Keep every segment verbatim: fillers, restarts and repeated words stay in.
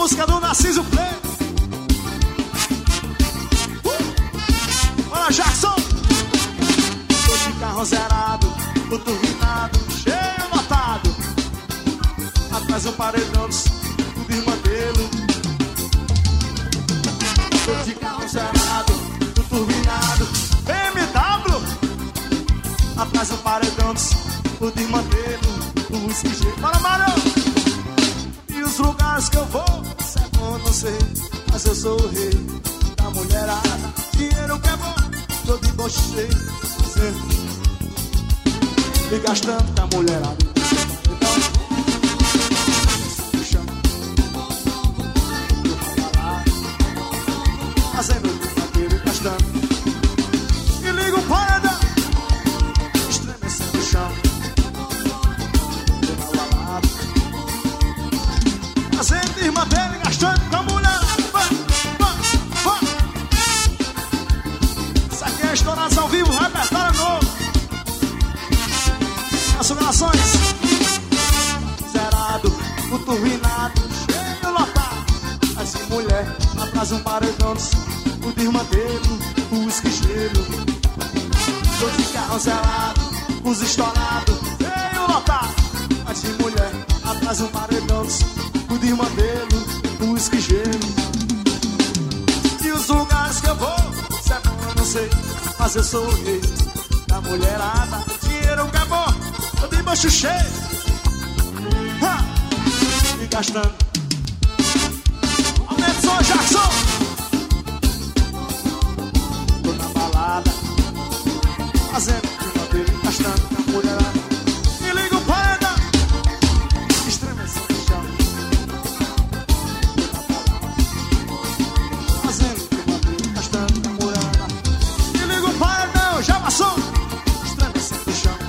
música do Narciso Play. Uh! Bora, Jackson. Tô de carro zerado, tô turbinado, cheio lotado. Atrás um paredão, tudo em modelo. Tô de carro zerado, tô turbinado, B M W. Atrás um paredão, tudo em modelo, tudo esquisito. Bora, Mário! E os lugares que eu vou, se é bom, não sei, mas eu sou o rei da mulherada. Dinheiro que é bom, tô de bolso cheio, e gastando com a mulherada. Fazendo o cabelo e gastando. E liga o paredão, estremecendo o chão. Fazendo irmã dele, gastando com a mulher. Vai, vai, vai. Isso aqui é Estourados ao vivo, repertório novo. As orações. Zerado, o turbinado, cheio lotado. Assim mulher, atrás um paredão, o de irmã dele, o uísque gelo. Tô de carro zerado, os estourados, cheio lotado. Assim mulher, atrás um paredão, o de irmã dele, o uísque gelo. E os lugares que eu vou, se é bom eu não sei, mas eu sou o rei da mulherada. Dinheiro que é bom, eu de baixo cheio, ha! E gastando. Aumenta o som, Jackson. Tô na balada, fazendo o cabelo, gastando com a mulherada. E liga o paredão, estremecendo o chão. Fazendo o cabelo, gastando com a mulherada. E liga o paredão, já passou. Estremecendo o chão.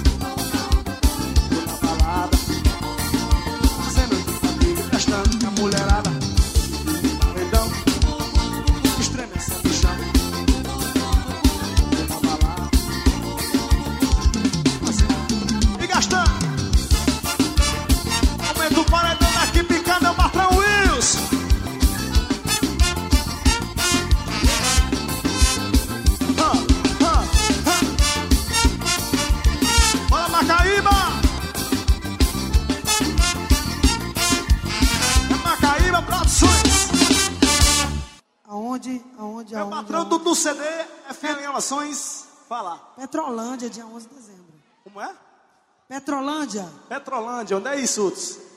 Tô na balada, fazendo o cabelo, gastando com a mulherada. Paredão, estremecendo o chão. Tô na balada, fazendo e gastando. Aumenta o paredão daqui, picando é o patrão Wills. Ha, ha, ha. Bora, Macaíba. É Macaíba Produções. Aonde? Aonde? É o Aonde? patrão aonde? do, do C D, F L Gravações. Fala. Petrolândia, dia onze de dezembro. Como é? Petrolândia. Petrolândia, onde é isso, Uts?